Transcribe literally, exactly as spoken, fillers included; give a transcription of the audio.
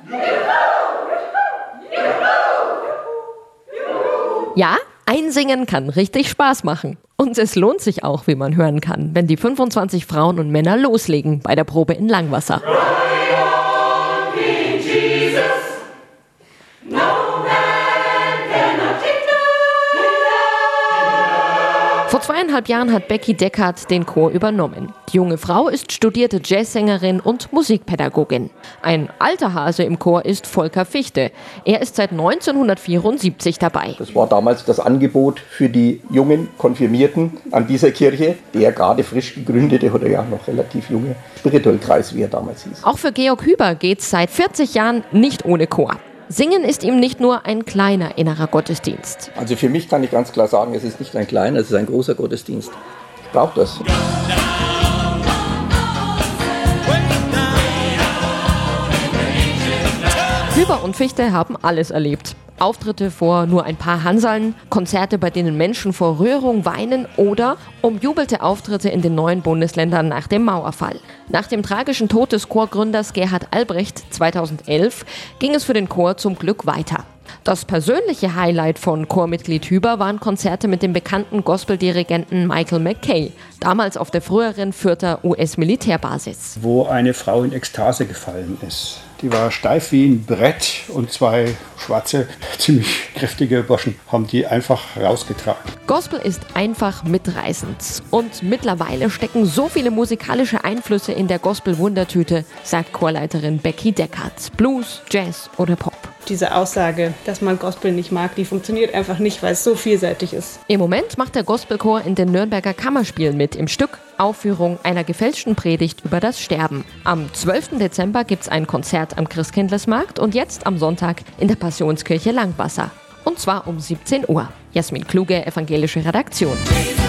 Ja, einsingen kann richtig Spaß machen. Und es lohnt sich auch, wie man hören kann, wenn die fünfundzwanzig Frauen und Männer loslegen bei der Probe in Langwasser. Vor zweieinhalb Jahren hat Becky Deckert den Chor übernommen. Die junge Frau ist studierte Jazzsängerin und Musikpädagogin. Ein alter Hase im Chor ist Volker Fichte. Er ist seit neunzehnhundertvierundsiebzig dabei. Das war damals das Angebot für die jungen Konfirmierten an dieser Kirche. Der gerade frisch gegründete oder ja noch relativ junge Spirituellkreis, wie er damals hieß. Auch für Georg Hüber geht's seit vierzig Jahren nicht ohne Chor. Singen ist ihm nicht nur ein kleiner innerer Gottesdienst. Also für mich kann ich ganz klar sagen, es ist nicht ein kleiner, es ist ein großer Gottesdienst. Ich brauche das. Hüber und Fichte haben alles erlebt. Auftritte vor nur ein paar Hanseln, Konzerte, bei denen Menschen vor Rührung weinen oder umjubelte Auftritte in den neuen Bundesländern nach dem Mauerfall. Nach dem tragischen Tod des Chorgründers Gerhard Albrecht zweitausendelf ging es für den Chor zum Glück weiter. Das persönliche Highlight von Chormitglied Hüber waren Konzerte mit dem bekannten Gospeldirigenten Michael McKay, damals auf der früheren Fürther U S-Militärbasis. Wo eine Frau in Ekstase gefallen ist. Die war steif wie ein Brett und zwei schwarze, ziemlich kräftige Burschen haben die einfach rausgetragen. Gospel ist einfach mitreißend. Und mittlerweile stecken so viele musikalische Einflüsse in der Gospel-Wundertüte, sagt Chorleiterin Becky Deckert. Blues, Jazz oder Pop. Diese Aussage, dass man Gospel nicht mag, die funktioniert einfach nicht, weil es so vielseitig ist. Im Moment macht der Gospelchor in den Nürnberger Kammerspielen mit im Stück Aufführung einer gefälschten Predigt über das Sterben. Am zwölften Dezember gibt es ein Konzert am Christkindlesmarkt und jetzt am Sonntag in der Passionskirche Langwasser. Und zwar um siebzehn Uhr. Jasmin Kluge, evangelische Redaktion.